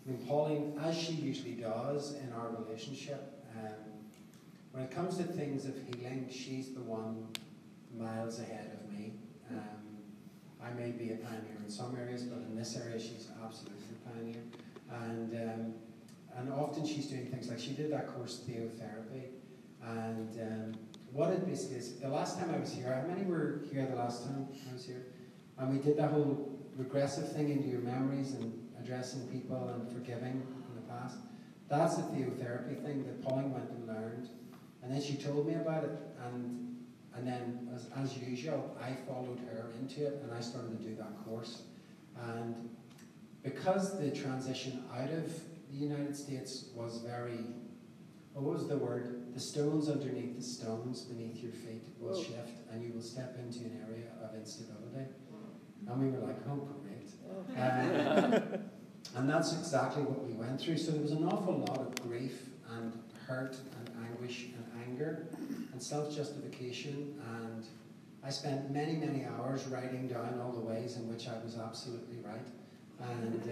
I mean, Pauline, as she usually does in our relationship, when it comes to things of healing, she's the one miles ahead of me. I may be a pioneer in some areas, but in this area she's absolutely a pioneer. And often she's doing things like, she did that course, Theotherapy, and what it basically is, the last time I was here, how many were here the last time I was here? And we did that whole regressive thing into your memories and addressing people and forgiving in the past. That's a Theotherapy thing that Pauline went and learned. And then she told me about it, and then, as usual, I followed her into it, and I started to do that course. And because the transition out of the United States was very, what was the word? The stones underneath the stones beneath your feet will shift, and you will step into an area of instability. And we were like, oh, great. And that's exactly what we went through. So there was an awful lot of grief and hurt and anguish and anger and self-justification, and I spent many, many hours writing down all the ways in which I was absolutely right, and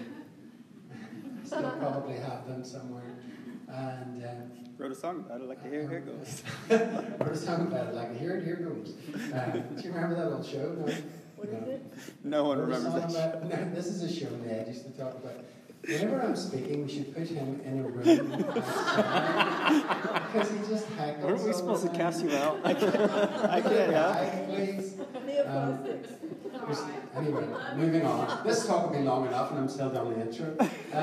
I still probably have them somewhere. And wrote a song about it, like here it goes. Wrote a song about it, like here goes. Do you remember that old show? No? What is it? No one remembers that. No, this is a show Ned used to talk about. Whenever I'm speaking, we should put him in a room because he just heckles. Aren't we supposed to cast you out? I can't. Please. Neoplastics. Anyway, moving on. This talk will be long enough, and I'm still down the intro.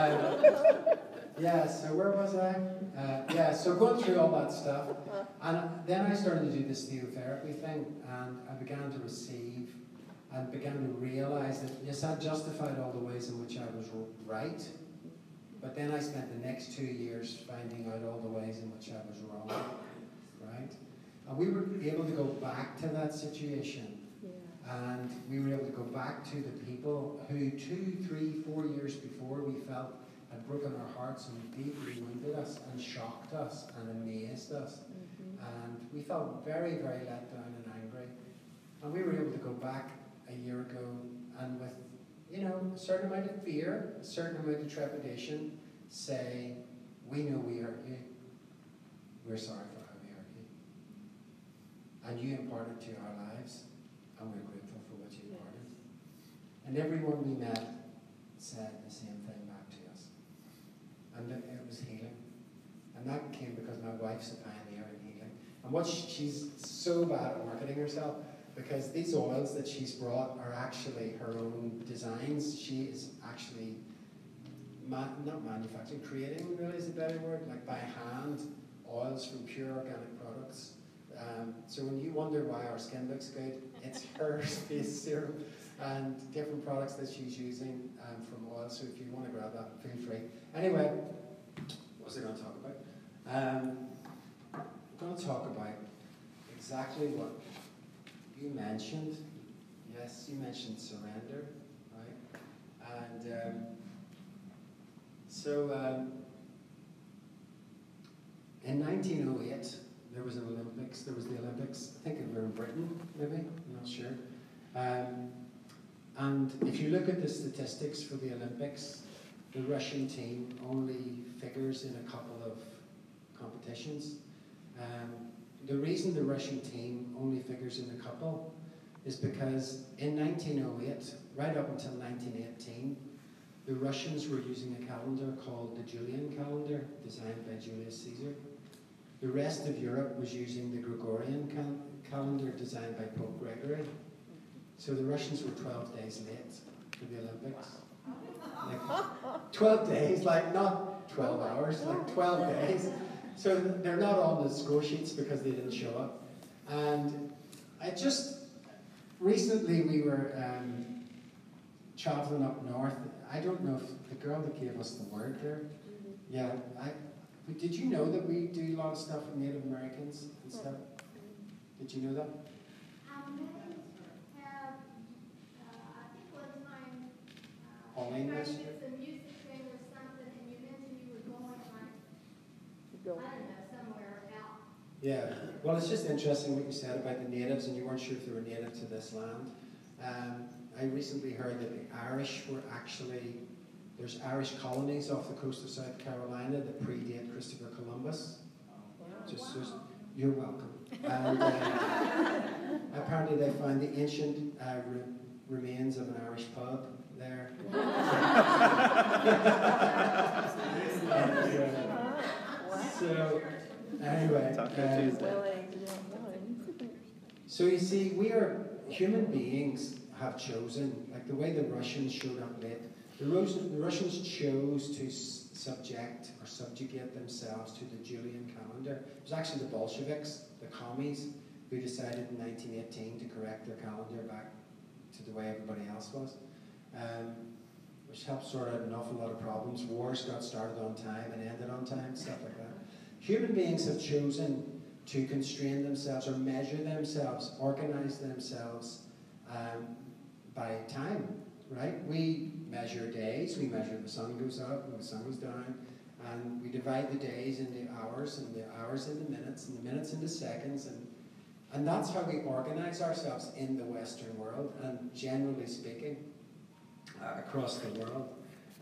Yeah. So where was I? So going through all that stuff, and then I started to do this Theotherapy thing, and I began to receive. And began to realize that, yes, I justified all the ways in which I was right, but then I spent the next 2 years finding out all the ways in which I was wrong, right? And we were able to go back to that situation, and we were able to go back to the people who 2, 3, 4 years before we felt had broken our hearts and deeply wounded us and shocked us and amazed us. And we felt very, very let down and angry. And we were able to go back a year ago, and with, a certain amount of fear, a certain amount of trepidation, say, we know we hurt you. We're sorry for how we hurt you. And you imparted to our lives, and we're grateful for what you imparted. And everyone we met said the same thing back to us. And it was healing. And that came because my wife's a pioneer in healing. And she's so bad at marketing herself, because these oils that she's brought are actually her own designs. She is actually not manufacturing, creating really is a better word, like by hand, oils from pure organic products. So when you wonder why our skin looks good, it's her face serum and different products that she's using from oil. So if you want to grab that, feel free. Anyway, what was I going to talk about? I'm going to talk about exactly what you mentioned. Yes, you mentioned surrender, right? And in 1908, there was the Olympics. I think they were in Britain, maybe, I'm not sure. And if you look at the statistics for the Olympics, the Russian team only figures in a couple of competitions. The reason the Russian team only figures in a couple is because in 1908, right up until 1918, the Russians were using a calendar called the Julian calendar, designed by Julius Caesar. The rest of Europe was using the Gregorian calendar, designed by Pope Gregory. So the Russians were 12 days late for the Olympics. Like 12 days, like not 12 hours, like 12 days. So they're not on the score sheets because they didn't show up. And recently we were traveling up north. I don't know if the girl that gave us the word there, yeah, did you know that we do a lot of stuff with Native Americans and stuff? Did you know that? Pauline mentioned it. A music thing or something, and you mentioned you were going I don't know, somewhere out. Yeah, well, it's just interesting what you said about the natives, and you weren't sure if they were native to this land. I recently heard that the Irish were actually There's Irish colonies off the coast of South Carolina that predate Christopher Columbus. You're welcome. And apparently they found the ancient remains of an Irish pub there. So, anyway. So you see, human beings have chosen, like the way the Russians showed up late, the Russians chose to subjugate themselves to the Julian calendar. It was actually the Bolsheviks, the commies, who decided in 1918 to correct their calendar back to the way everybody else was, which helped sort out an awful lot of problems. Wars got started on time and ended on time, stuff like that. Human beings have chosen to constrain themselves or measure themselves, organize themselves by time, right? We measure days, we measure the sun goes up and the sun goes down, and we divide the days into hours, and the hours into minutes, and the minutes into seconds, and that's how we organize ourselves in the Western world, and generally speaking, across the world.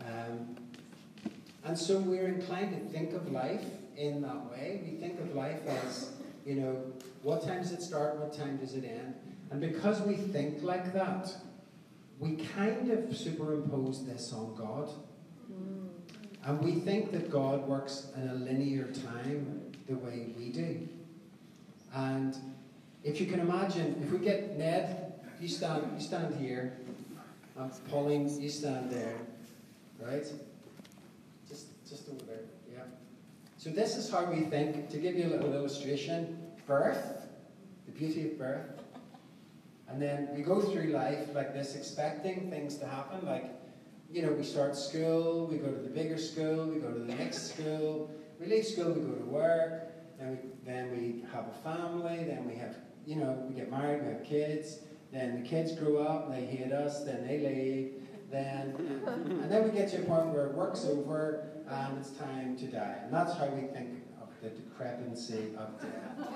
And so we're inclined to think of life in that way. We think of life as, what time does it start, what time does it end? And because we think like that, we kind of superimpose this on God. And we think that God works in a linear time the way we do. And if you can imagine, if we get Ned, you stand here, I'm pulling, you stand there, right? Just over there, yeah. So this is how we think. To give you a little illustration, birth, the beauty of birth. And then we go through life like this, expecting things to happen, like, we start school, we go to the bigger school, we go to the next school, we leave school, we go to work, then we have a family, then we have, we get married, we have kids, then the kids grow up, they hate us, then they leave, and then we get to a point where work's over and it's time to die. And that's how we think of the decrepency of death.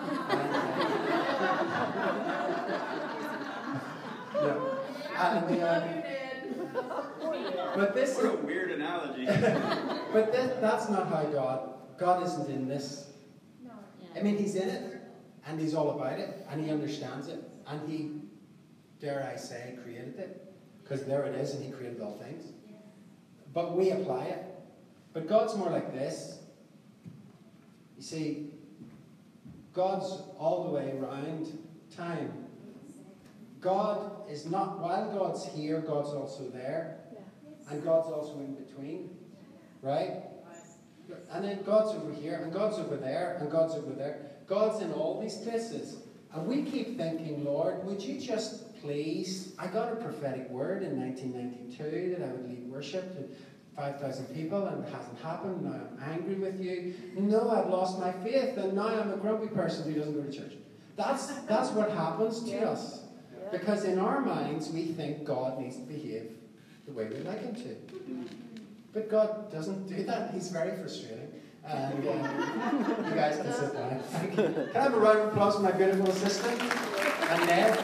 But this what a weird analogy. But that's not how God isn't in this. I mean, he's in it, and he's all about it, and he understands it, and he, dare I say, created it, because there it is, and he created all things. But we apply it. But God's more like this. You see, God's all the way around time. God is not, while God's here, God's also there. And God's also in between. Right? And then God's over here, and God's over there, and God's over there. God's in all these places. And we keep thinking, Lord, would you just please... I got a prophetic word in 1992 that I would lead worship to 5,000 people, and it hasn't happened. Now I'm angry with you. No, I've lost my faith, and now I'm a grumpy person who doesn't go to church. That's what happens to us. Because in our minds, we think God needs to behave the way we like him to. But God doesn't do that. He's very frustrating. And you guys can sit down. Thank you. Can I have a round of applause for my beautiful assistant? And Ned.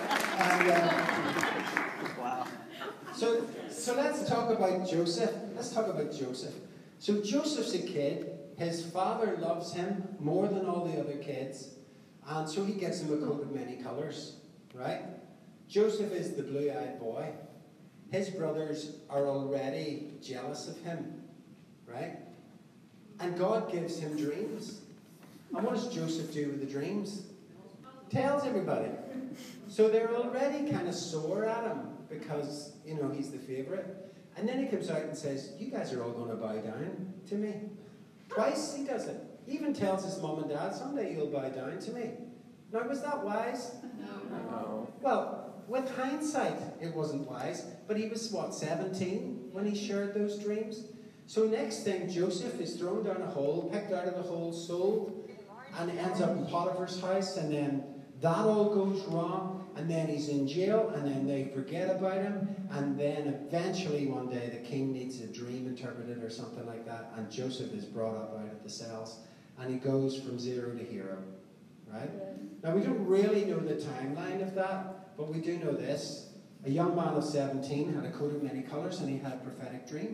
Wow. So let's talk about Joseph. Let's talk about Joseph. So Joseph's a kid. His father loves him more than all the other kids. And so he gets him a coat of many colors. Right? Joseph is the blue-eyed boy. His brothers are already jealous of him. Right? And God gives him dreams. And what does Joseph do with the dreams? Tells everybody. So they're already kind of sore at him because, he's the favorite. And then he comes out and says, you guys are all going to bow down to me. Twice he does it. He even tells his mom and dad, someday you'll bow down to me. Now, was that wise? No. Well, with hindsight, it wasn't wise. But he was, 17 when he shared those dreams? So next thing, Joseph is thrown down a hole, picked out of the hole, sold, and ends up in Potiphar's house, and then that all goes wrong, and then he's in jail, and then they forget about him, and then eventually one day the king needs a dream interpreted or something like that, and Joseph is brought up out of the cells, and he goes from zero to hero, right? Now we don't really know the timeline of that, but we do know this. A young man of 17 had a coat of many colors, and he had prophetic dreams.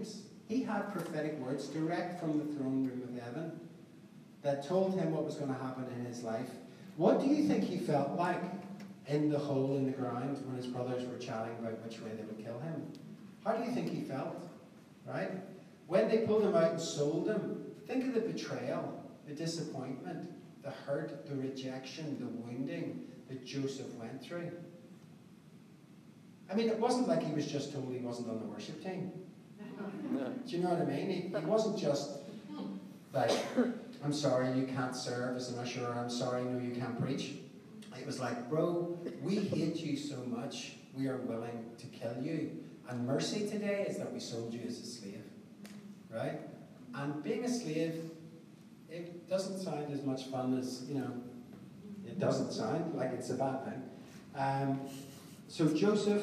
He had prophetic words direct from the throne room of heaven that told him what was going to happen in his life. What do you think he felt like in the hole in the ground when his brothers were chatting about which way they would kill him? How do you think he felt? Right? When they pulled him out and sold him, think of the betrayal, the disappointment, the hurt, the rejection, the wounding that Joseph went through. I mean, it wasn't like he was just told he wasn't on the worship team. No. Do you know what I mean? He wasn't just like, I'm sorry you can't serve as an usher, or I'm sorry, no, you can't preach. It was like, bro, we hate you so much, we are willing to kill you. And mercy today is that we sold you as a slave. Right? And being a slave, it doesn't sound as much fun as, it doesn't sound like it's a bad thing. So Joseph,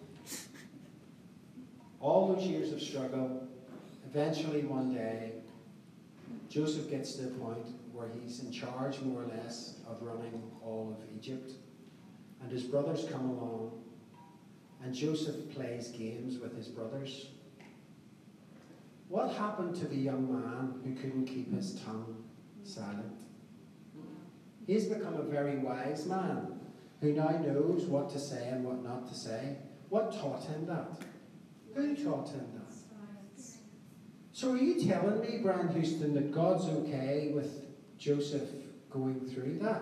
all those years of struggle, eventually one day, Joseph gets to a point where he's in charge, more or less, of running all of Egypt. And his brothers come along, and Joseph plays games with his brothers. What happened to the young man who couldn't keep his tongue silent? He's become a very wise man who now knows what to say and what not to say. What taught him that? Who taught him that? So are you telling me, Brian Houston, that God's okay with Joseph going through that?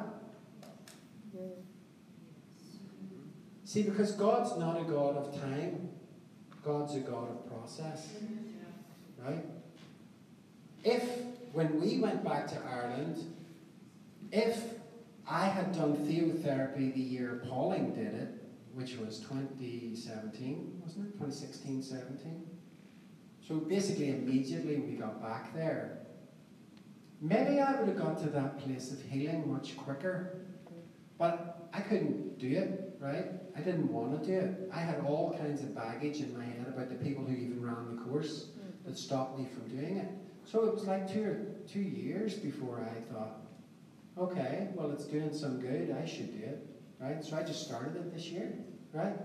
See, because God's not a God of time. God's a God of process. Right? If, when we went back to Ireland, if I had done theotherapy the year Pauling did it, which was 2017, wasn't it? 2016, 17. So basically immediately we got back there, maybe I would have got to that place of healing much quicker. But I couldn't do it, right? I didn't want to do it. I had all kinds of baggage in my head about the people who even ran the course that stopped me from doing it. So it was like two years before I thought, okay, well, it's doing some good, I should do it, right? So I just started it this year, right?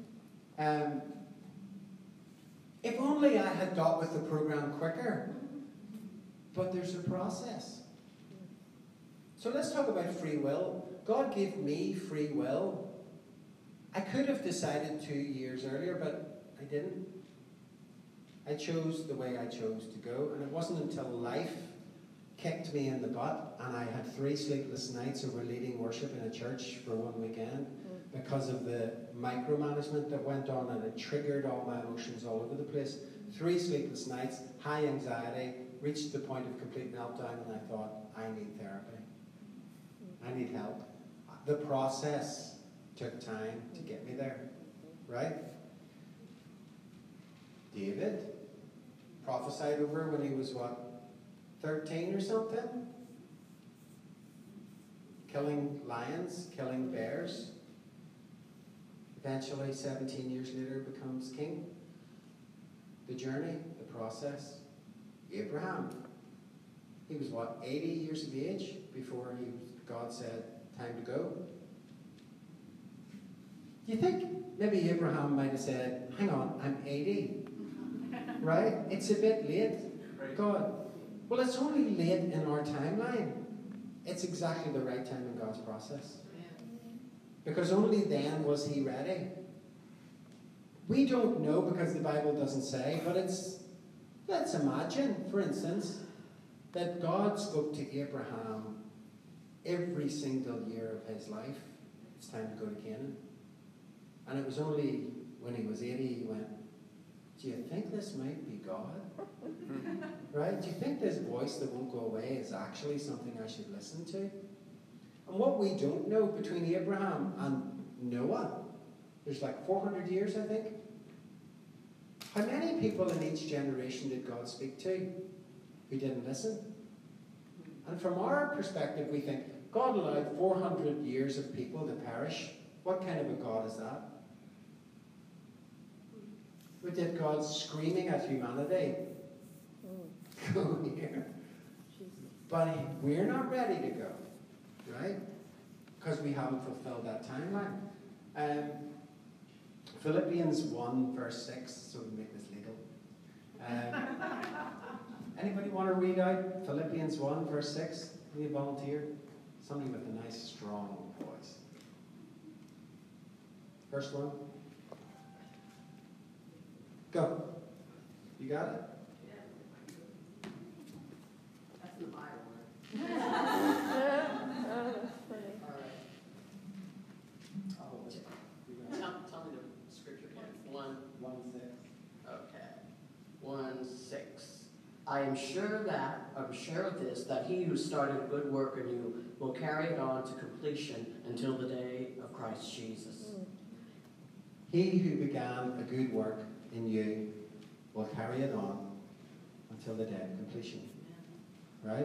If only I had got with the program quicker. But there's a process. So let's talk about free will. God gave me free will. I could have decided 2 years earlier, but I didn't. I chose the way I chose to go, and it wasn't until life kicked me in the butt, and I had 3 sleepless nights over leading worship in a church for one weekend because of the micromanagement that went on, and it triggered all my emotions all over the place. 3 sleepless nights, high anxiety, reached the point of complete meltdown, and I thought, I need therapy. I need help. The process took time to get me there, right? David prophesied over when he was, 13 or something? Killing lions, killing bears. Eventually, 17 years later, becomes king. The journey, the process. Abraham, he was 80 years of age before God said, time to go. Do you think maybe Abraham might have said, hang on, I'm 80, right? It's a bit late. God, well, it's only late in our timeline. It's exactly the right time in God's process. Because only then was he ready. We don't know because the Bible doesn't say, but let's imagine, for instance, that God spoke to Abraham every single year of his life. It's time to go to Canaan. And it was only when he was 80 he went, do you think this might be God? Right? Do you think this voice that won't go away is actually something I should listen to? And what we don't know between Abraham and Noah, there's like 400 years, I think. How many people in each generation did God speak to who didn't listen? And from our perspective, we think, God allowed 400 years of people to perish. What kind of a God is that? But did God screaming at humanity? Go here. But we're not ready to go, right? Because we haven't fulfilled that timeline. Philippians 1 verse 6, so we make this legal. Anybody want to read out Philippians 1, verse 6? Any volunteer? Somebody with a nice, strong voice. First one. Go. You got it? That's in the Bible. Oh, that's funny. All right. Tell me the scripture again. 1:6. Okay. 1:6. I am sure of this, that he who started a good work in you will carry it on to completion until the day of Christ Jesus. He who began a good work in you will carry it on until the day of completion. Right?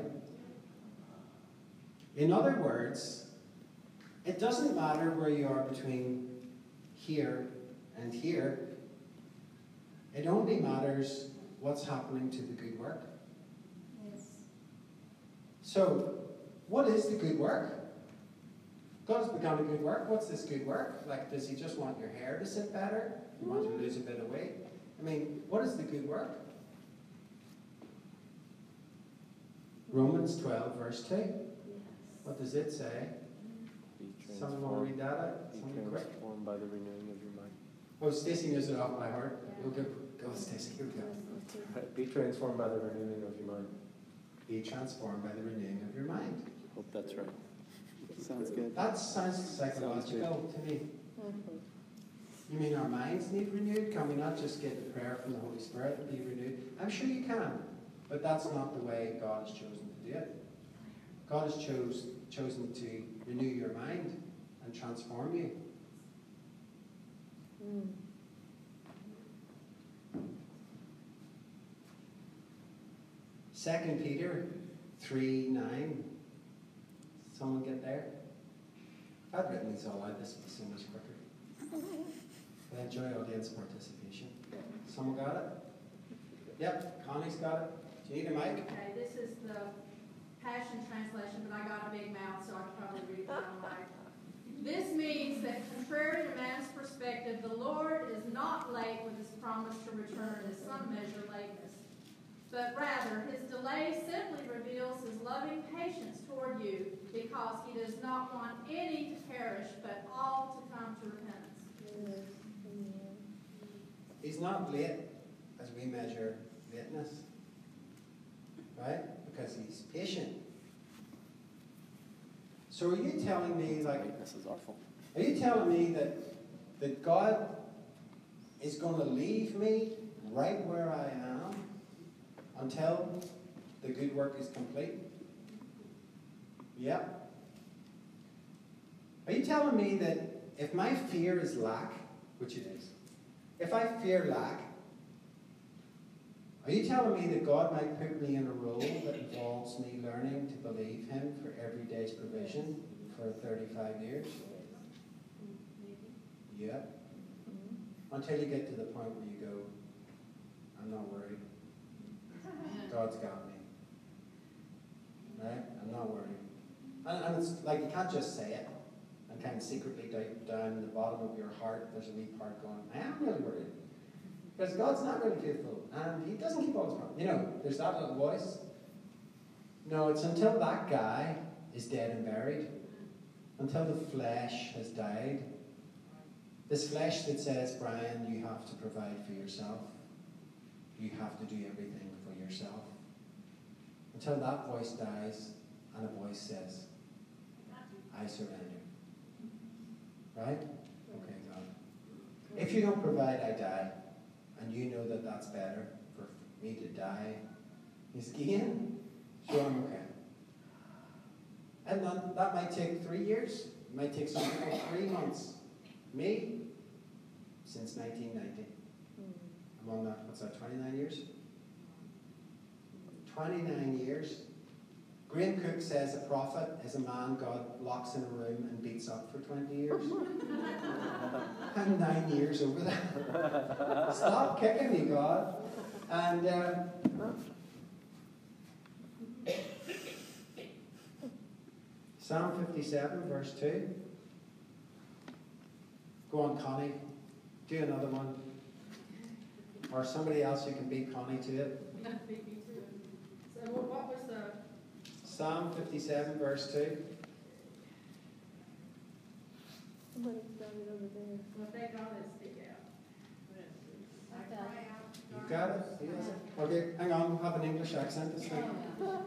In other words, it doesn't matter where you are between here and here. It only matters what's happening to the good work. Yes. So, what is the good work? God has begun a good work. What's this good work? Like, does he just want your hair to sit better? You want to lose a bit of weight? I mean, what is the good work? Romans 12, verse 2. What does it say? Someone want to read that out? Be Something quick. transformed by the renewing of your mind. Oh, Stacey knows it off by heart. We'll go, Stacey. Here we go. Right, be transformed by the renewing of your mind. Be transformed by the renewing of your mind. Hope that's right. Sounds good. That sounds psychological to me. Mhm. You mean our minds need renewed? Can we not just get the prayer from the Holy Spirit and be renewed? I'm sure you can, but that's not the way God has chosen to do it. God has chosen to renew your mind and transform you. Mm. Second Peter 3:9. Someone get there? If I'd written these all out, this would be so much quicker. I enjoy audience participation. Someone got it? Yep, Connie's got it. Do you need a mic? Okay, this is the Passion Translation, but I got a big mouth, so I could probably read it down right. This means that contrary to man's perspective, the Lord is not late with his promise to return as some measure lateness, but rather his delay simply reveals his loving patience toward you, because he does not want any to perish, but all to come to repentance. He's not late as we measure lateness, right? Because he's patient. So are you telling me, like, This is awful. are you telling me that God is going to leave me right where I am until the good work is complete? Yep. Are you telling me that if my fear is lack, which it is, if I fear lack, are you telling me that God might put me in a role that involves me learning to believe him for every day's provision for 35 years? Yeah. Until you get to the point where you go, I'm not worried. God's got me. Right? I'm not worried. And it's like you can't just say it and kind of secretly down in the bottom of your heart, there's a wee part going, I am really worried. Because God's not really faithful, and he doesn't keep all his promises. You know, there's that little voice. No, it's until that guy is dead and buried, until the flesh has died. This flesh that says, Brian, you have to provide for yourself. You have to do everything for yourself. Until that voice dies, and a voice says, I surrender. Right? Okay, God. If you don't provide, I die. And you know that that's better for me to die is gain. So I'm okay. And then that might take 3 years. It might take some people 3 months. Me, since 1990. I'm on that, what's that, 29 years? 29 years. Graham Cook says a prophet is a man God locks in a room and beats up for 20 years. I'm 9 years over that. Stop kicking me, God. And Psalm 57, verse 2. Go on, Connie. Do another one. or somebody else who can beat Connie to it. Beat me to it. So what was the, Psalm 57, verse 2. Somebody's got it over there. well, thank God it's stick out. I cry out to You God. got it? Yes. Okay, hang on, have an English accent this week.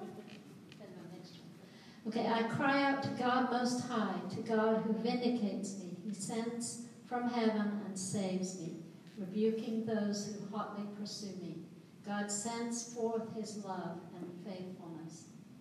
Okay, I cry out to God Most High, to God who vindicates me. He sends from heaven and saves me, rebuking those who hotly pursue me. God sends forth his love and faithfulness.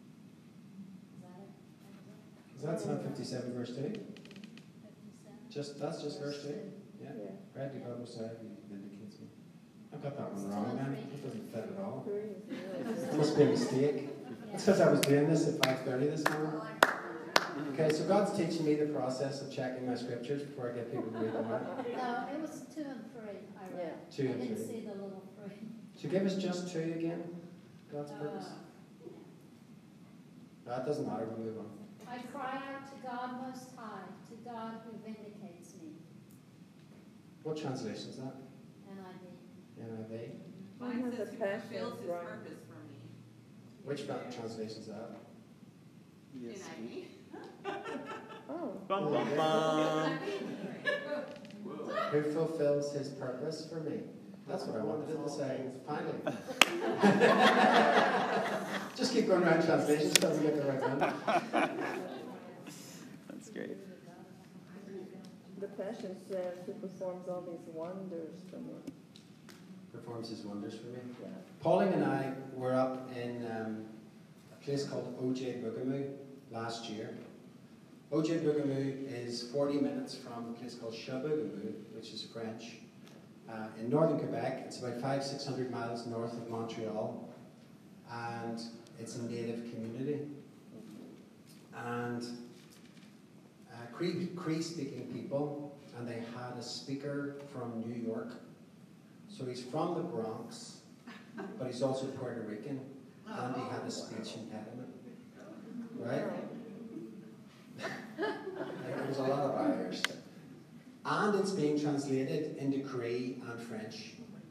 Is that it? Is that Psalm 57, verse 2? That's just verse 2? Yeah. Yeah. Right, to God Most High, he vindicates me. I've got that one wrong, man. It doesn't fit at all. Three. It must be a mistake. It's because I was doing this at 5:30 this morning. Okay, so God's teaching me the process of checking my scriptures before I get people to read them out. No, it was 2 and 3. I read. 2 I and didn't 3. see the little 3. So give us just 2 again. God's purpose. That doesn't matter, we'll move on. I cry out to God Most High, to God who vindicates me. What translation is that? NIV. NIV. Mine has a passion, fulfills his right. purpose for me. Which translation is that? Yes. NIV. Oh. Bum, bum, bum. Whoa. Who fulfills his purpose for me? That's what I wanted it to say. Finally. Just keep going around translations until we get the right one. That's great. The passion says who performs all these wonders for me. Performs his wonders for me. Yeah. Pauline and I were up in a place called OJ Bougamoo last year. OJ Bougamoo is 40 minutes from a place called Châteauguay, which is French. In northern Quebec, it's about 500-600 miles north of Montreal, and it's a native community. And Cree-speaking people, and they had a speaker from New York. So he's from the Bronx, but he's also Puerto Rican, and he had a speech impediment. Right? There was a lot of barriers. And it's being translated into Cree and French.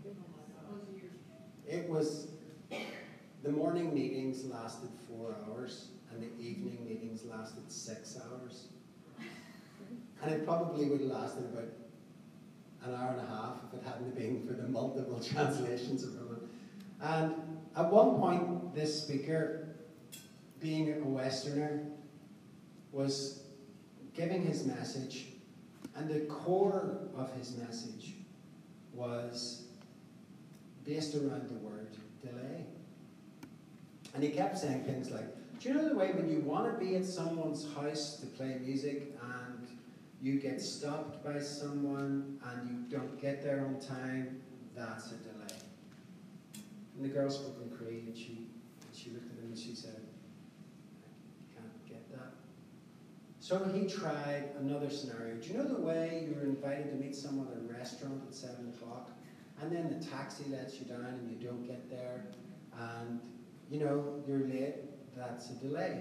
It was, the morning meetings lasted 4 hours, and the evening meetings lasted 6 hours. And it probably would have lasted about an hour and a half if it hadn't been for the multiple translations of it. And at one point, this speaker, being a Westerner, was giving his message, and the core of his message was based around the word delay. And he kept saying things like, do you know the way when you want to be at someone's house to play music and you get stopped by someone and you don't get there on time, that's a delay. And the girl spoke in Cree, and she looked at him and she said, I can't get that. So he tried another scenario. Do you know the way you're invited to meet someone at a restaurant at 7 o'clock, and then the taxi lets you down and you don't get there, and you know you're late? That's a delay.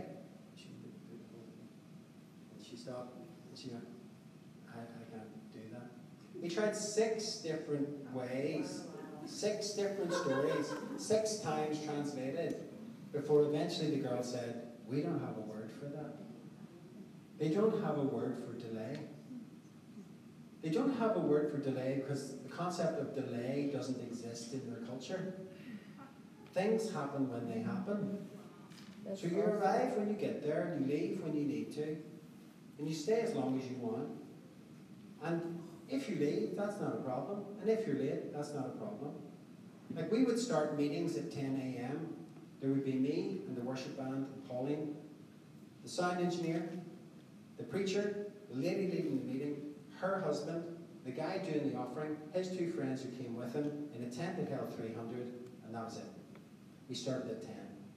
She stopped and she went, I can't do that. He tried 6 different ways, 6 different stories, 6 times translated, before eventually the girl said, we don't have a word for that. They don't have a word for delay. They don't have a word for delay because the concept of delay doesn't exist in their culture. Things happen when they happen. That's So you awesome. arrive when you get there, you leave when you need to, and you stay as long as you want. And if you leave, that's not a problem. And if you're late, that's not a problem. Like we would start meetings at 10 a.m. There would be me and the worship band and Pauline, the sound engineer, the preacher, the lady leading the meeting, her husband, the guy doing the offering, his 2 friends who came with him in a tent that held 300, and that was it. We started at 10.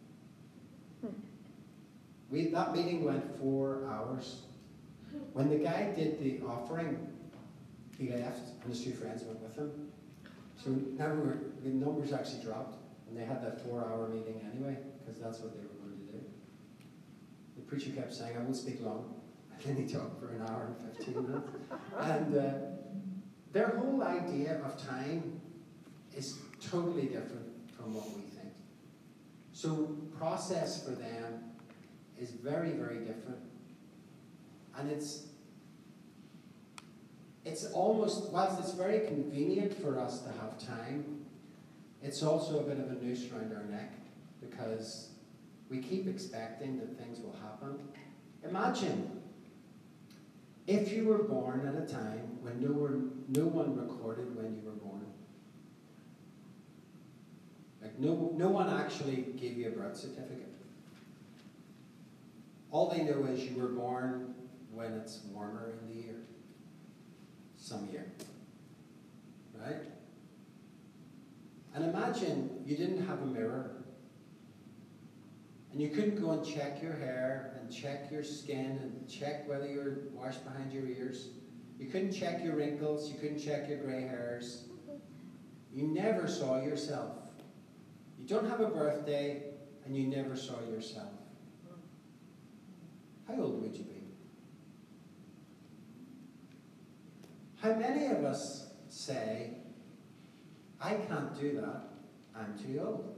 That meeting went 4 hours. When the guy did the offering, he left, and his 2 friends went with him. So now the numbers actually dropped, and they had that 4-hour meeting anyway, because that's what they were going to do. The preacher kept saying, I won't speak long. And then he talked for an hour and 15 minutes. And their whole idea of time is totally different from what we think. So process for them is very, very different. And it's almost, whilst it's very convenient for us to have time, it's also a bit of a noose around our neck because we keep expecting that things will happen. Imagine if you were born at a time when no one recorded when you were born. Like no one actually gave you a birth certificate. All they know is you were born when it's warmer in the year. Some year. Right? And imagine you didn't have a mirror. And you couldn't go and check your hair and check your skin and check whether you were washed behind your ears. You couldn't check your wrinkles. You couldn't check your grey hairs. You never saw yourself. You don't have a birthday and you never saw yourself. How old would you be? How many of us say, I can't do that, I'm too old?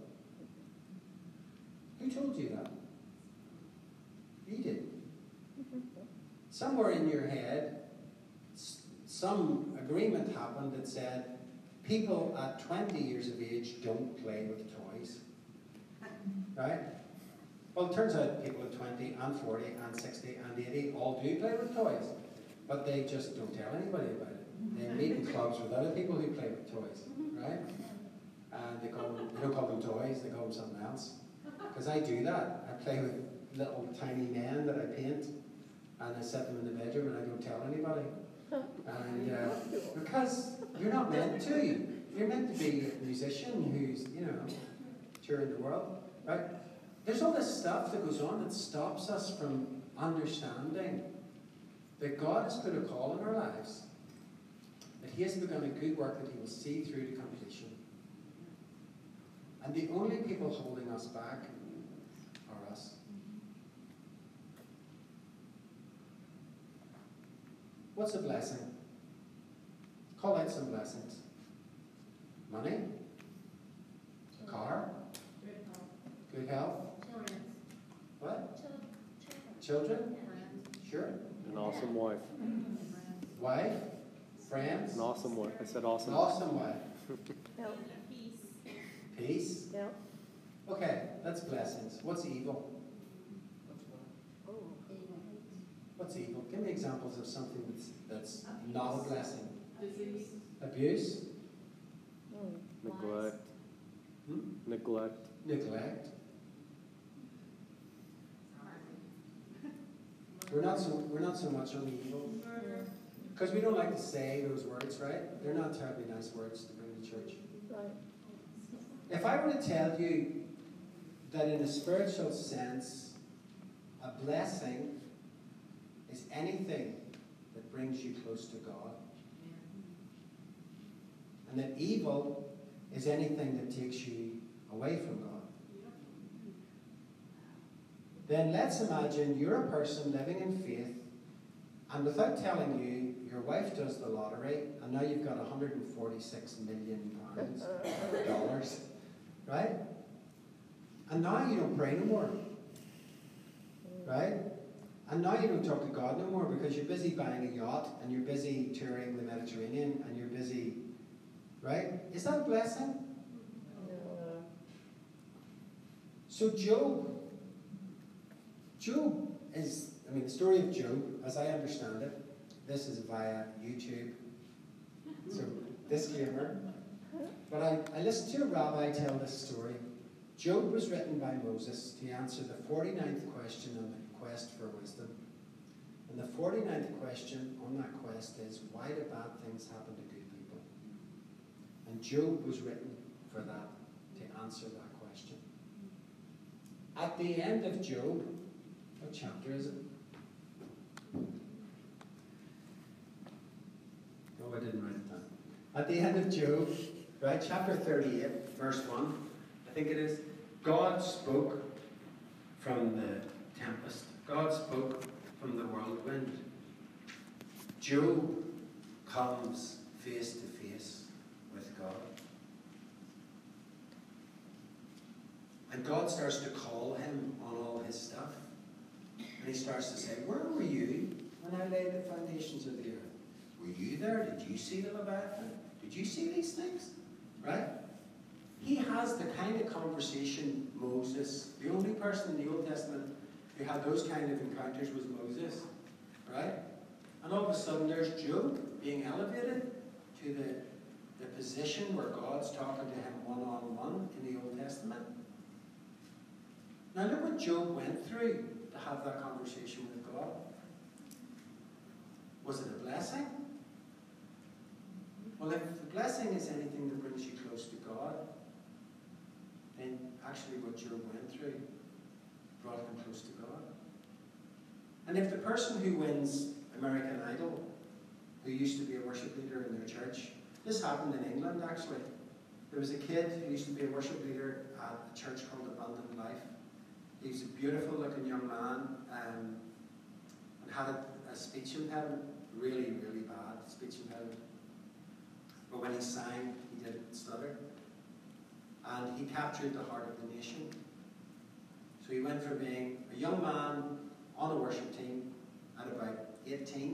Who told you that? You did. Somewhere in your head, some agreement happened that said, people at 20 years of age don't play with toys. Right? Well, it turns out people at 20 and 40 and 60 and 80 all do play with toys. But they just don't tell anybody about it. They meet in clubs with other people who play with toys. Right? And they don't call them toys, they call them something else. Because I do that. I play with little tiny men that I paint, and I set them in the bedroom and I don't tell anybody. And because you're not meant to. You're meant to be a musician who's, touring the world. Right? There's all this stuff that goes on that stops us from understanding that God has put a call in our lives, that He has begun a good work that He will see through to completion. And the only people holding us back are us. What's a blessing? Call out some blessings. Money? A car? Good health? What? Children? Sure. An awesome wife. Wife? Friends? An awesome wife. I said awesome. An awesome wife. Health. Peace? Yeah. Okay, that's blessings. What's evil? Oh. What's evil? Give me examples of something that's not a blessing. Disease. Abuse? Neglect. Hmm? Neglect. Neglect? We're not so much on the evil. Because we don't like to say those words, right? They're not terribly nice words to bring to church. Right. If I were to tell you that in a spiritual sense, a blessing is anything that brings you close to God, and that evil is anything that takes you away from God, then let's imagine you're a person living in faith, and without telling you, your wife does the lottery, and now you've got £146 million, dollars, right? And now you don't pray no more, right? And now you don't talk to God no more because you're busy buying a yacht, and you're busy touring the Mediterranean, and you're busy, right? Is that a blessing? No. So Job is, the story of Job, as I understand it, this is via YouTube, so disclaimer, but I listened to a rabbi tell this story. Job was written by Moses to answer the 49th question on the quest for wisdom. And the 49th question on that quest is, why do bad things happen to good people? And Job was written for that, to answer that question. At the end of Job, what chapter is it? Oh, I didn't write it down. At the end of Job, right, chapter 38, verse 1, I think it is, God spoke from the tempest. God spoke from the whirlwind. Job comes face to face with God. And God starts to call him on all his stuff. And he starts to say, where were you when I laid the foundations of the earth? Were you there? Did you see the Leviathan? Did you see these things? Right? He has the kind of conversation Moses, the only person in the Old Testament who had those kind of encounters was Moses. Right? And all of a sudden there's Job being elevated to the position where God's talking to him one-on-one in the Old Testament. Now look what Job went through to have that conversation with God. Was it a blessing? Well, if the blessing is anything that brings you close to God, then actually what Job went through brought him close to God. And if the person who wins American Idol, who used to be a worship leader in their church, this happened in England actually. There was a kid who used to be a worship leader at a church called Abundant Life. He was a beautiful looking young man and had a speech impediment, really, really bad speech impediment. But when he sang, he didn't stutter. And he captured the heart of the nation. So he went from being a young man on a worship team at about 18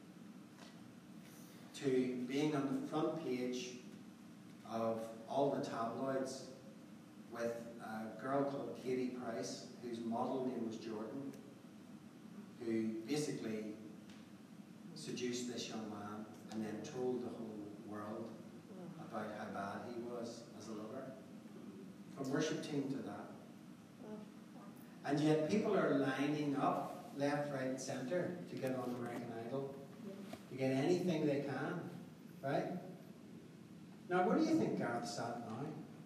to being on the front page of all the tabloids with a girl called Katie Price, whose model name was Jordan, who basically seduced this young man and then told the whole world about how bad he was as a lover. From worship team to that. And yet people are lining up left, right and centre to get on American Idol, to get anything they can, right? Now where do you think Gareth's at now?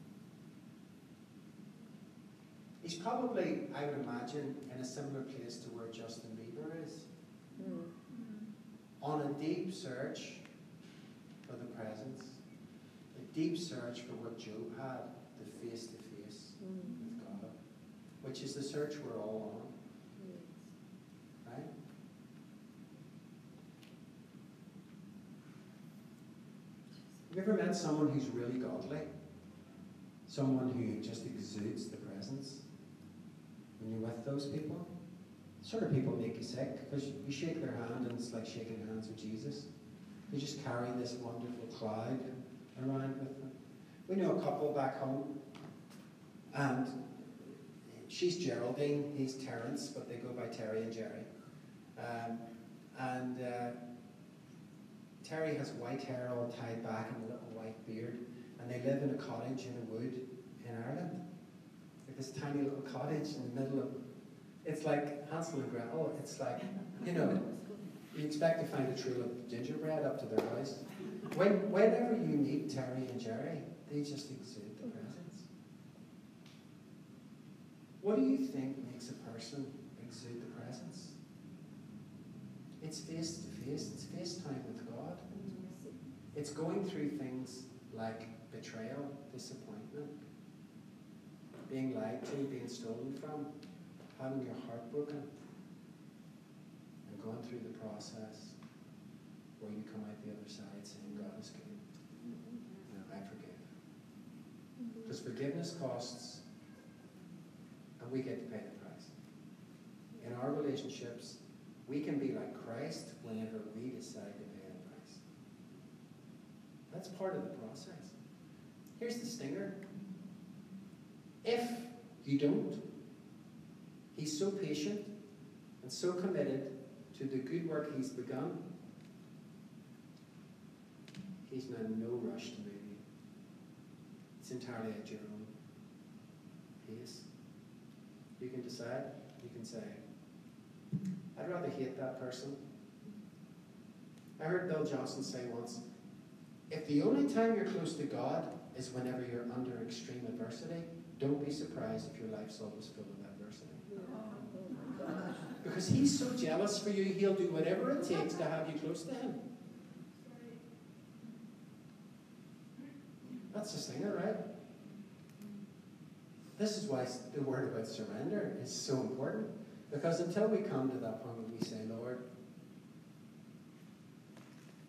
He's probably, I would imagine, in a similar place to where Justin Bieber is. On a deep search for the presence, a deep search for what Job had, the face-to-face with God, which is the search we're all on. Right? Have you ever met someone who's really godly? Someone who just exudes the presence? When you're with those people, sort of people make you sick because you shake their hand and it's like shaking hands with Jesus. They just carry this wonderful cloud around with them. We know a couple back home, and she's Geraldine, he's Terence, but they go by Terry and Jerry. Terry has white hair all tied back and a little white beard, and they live in a cottage in a wood in Ireland. This tiny little cottage in the middle of, it's like Hansel and Gretel. It's like, you know, you expect to find a true of gingerbread up to their house. Whenever you meet Terry and Jerry, they just exude the presence. What do you think makes a person exude the presence? It's face to face. It's FaceTime with God. It's going through things like betrayal, disappointment, being lied to, being stolen from, having your heart broken, and going through the process where you come out the other side saying, God is good. I forgive. Because forgiveness costs, and we get to pay the price. In our relationships, we can be like Christ whenever we decide to pay the price. That's part of the process. Here's the stinger. If you don't, he's so patient and so committed to the good work he's begun, he's in no rush to move you. It's entirely at your own pace. You can decide, you can say, I'd rather hate that person. I heard Bill Johnson say once, if the only time you're close to God is whenever you're under extreme adversity, don't be surprised if your life's always full of adversity. Because he's so jealous for you, he'll do whatever it takes to have you close to him. That's the stinger, right? This is why the word about surrender is so important. Because until we come to that point when we say, Lord,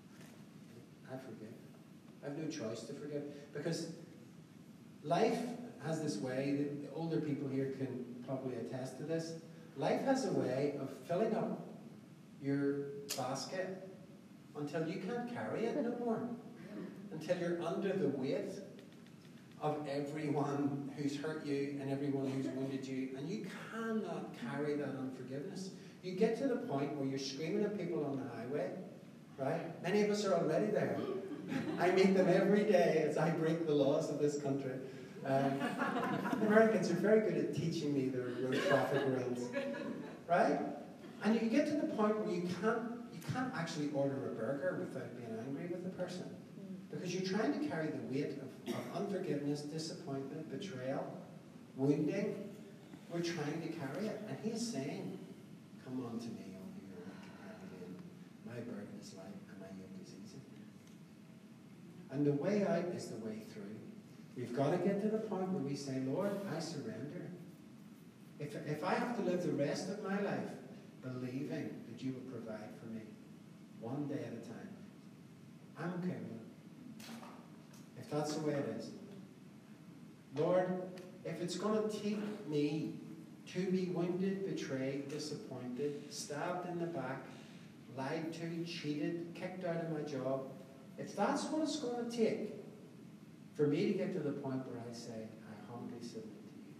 I forgive. I have no choice to forgive. Because life has this way, the older people here can probably attest to this. Life has a way of filling up your basket until you can't carry it no more. Until you're under the weight of everyone who's hurt you and everyone who's wounded you, and you cannot carry that unforgiveness. You get to the point where you're screaming at people on the highway, right? Many of us are already there. I meet them every day as I break the laws of this country. Americans are very good at teaching me the road traffic rules, right? And you get to the point where you can't actually order a burger without being angry with the person, because you're trying to carry the weight of unforgiveness, disappointment, betrayal, wounding. We're trying to carry it, and He's saying, "Come on to me, all who are weak and heavy laden. My burden is light, and my yoke is easy." And the way out is the way through. We've got to get to the point where we say, "Lord, I surrender. If I have to live the rest of my life believing that you will provide for me, one day at a time, I'm okay with it. If that's the way it is. Lord, if it's going to take me to be wounded, betrayed, disappointed, stabbed in the back, lied to, cheated, kicked out of my job, if that's what it's going to take for me to get to the point where I say, I humbly submit to you."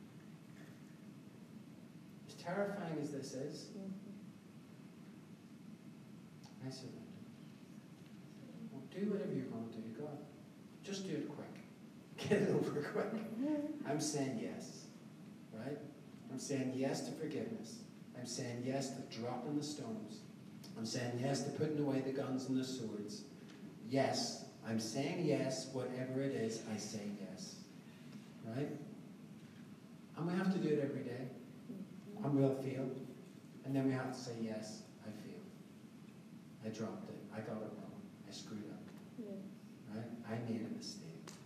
As terrifying as this is, I surrender. Well, do whatever you're going to do, God. Just do it quick. Get it over quick. I'm saying yes, right? I'm saying yes to forgiveness. I'm saying yes to dropping the stones. I'm saying yes to putting away the guns and the swords. Yes. I'm saying yes, whatever it is, I say yes. Right? And we have to do it every day. And we'll feel. And then we have to say, yes, I feel. I dropped it. I got it wrong. I screwed up. Yeah. Right? I made a mistake.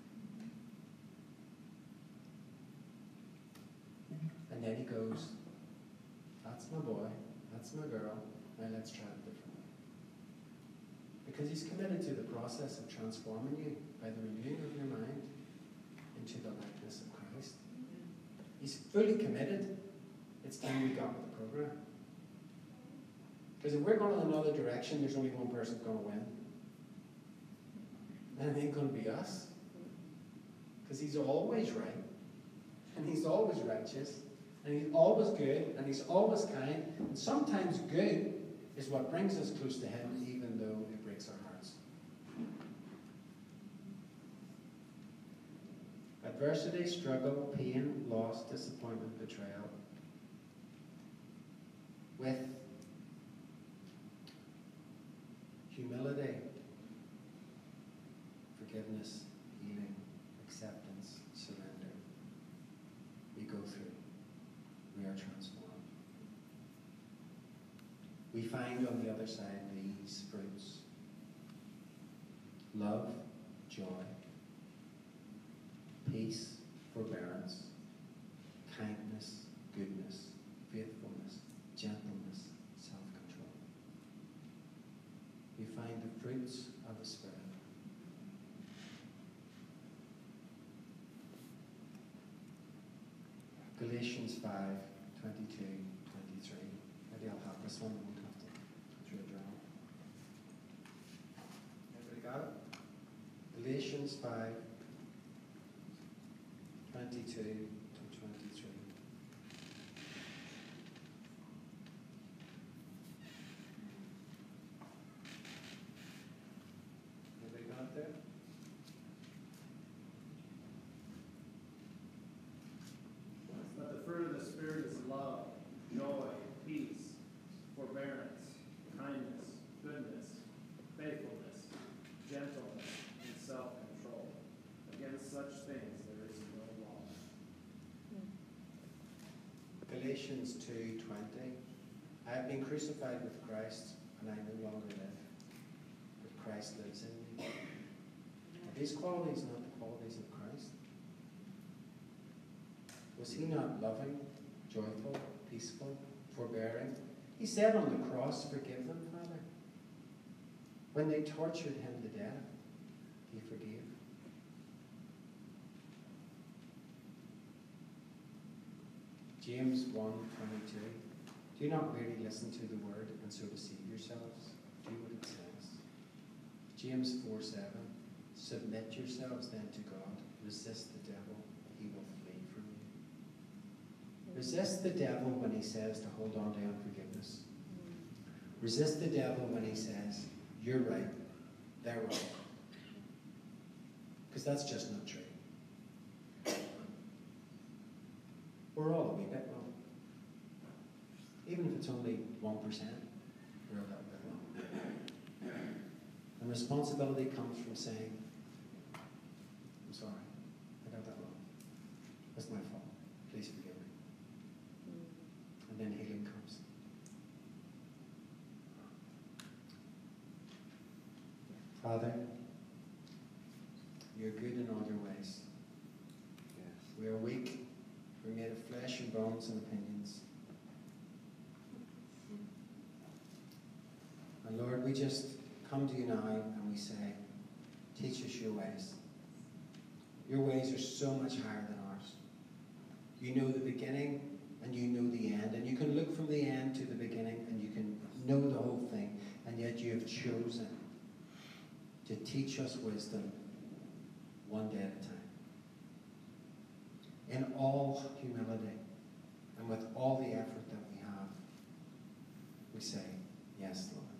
And then he goes, "That's my boy. That's my girl. Now let's try it differently." Because He's committed to the process of transforming you by the renewing of your mind into the likeness of Christ. He's fully committed. It's time we got with the program. Because if we're going in another direction, there's only one person going to win. And it ain't going to be us. Because He's always right. And He's always righteous. And He's always good. And He's always kind. And sometimes good is what brings us close to Him, even though it breaks our hearts. Adversity, struggle, pain, loss, disappointment, betrayal. With humility, forgiveness, healing, acceptance, surrender, we go through. We are transformed. We find on the other side these fruits: love, joy, peace, forbearance, kindness, goodness, faithfulness, gentleness, self-control. We find the fruits of the Spirit. Galatians 5, 22, 23. Maybe I'll have this one. I won't have to go through it around. Everybody got it? Galatians 5, 22 to 23. Everybody got it there? But the fruit of the Spirit is love, joy, peace, forbearance, kindness, goodness, faithfulness, gentleness, and self-control. Against such things there is no law. Galatians 2:20. I have been crucified with Christ, and I no longer live, but Christ lives in me. Are these qualities not the qualities of Christ? Was He not loving, joyful, peaceful, forbearing? He said on the cross, "Forgive them, Father." When they tortured Him to death, He forgave. James 1:22. Do not merely listen to the word and so deceive yourselves. Do what it says. James 4:7. Submit yourselves then to God. Resist the devil. He will flee from you. Resist the devil when he says to hold on to unforgiveness. Resist the devil when he says, you're right, they're wrong. Because that's just not true. We're all a wee bit wrong. Even if it's only 1%, we're a little bit wrong. And responsibility comes from saying, I'm sorry, I got that wrong. That's my fault. Please forgive me. And then healing comes. Father, you're good in all your ways. Yes. We are weak. We're made of flesh and bones and opinions. And Lord, we just come to you now and we say, teach us your ways. Your ways are so much higher than ours. You know the beginning and you know the end. And you can look from the end to the beginning and you can know the whole thing. And yet you have chosen to teach us wisdom one day at a time. In all humility and with all the effort that we have, we say, yes, Lord.